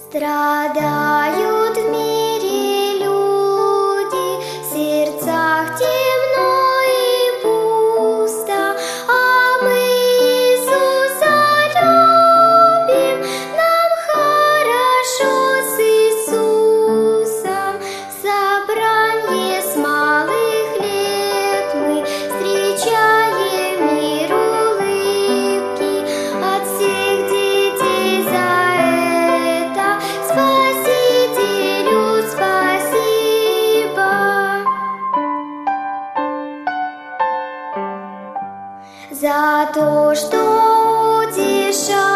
Страдают в мире люди, в сердцах темно и пусто, а мы Иисуса любим, нам хорошо с Иисусом. В собранье с малых лет мы встречаем мир улыбки от всех детей. За Спасителю спасибо, за то, что утешает.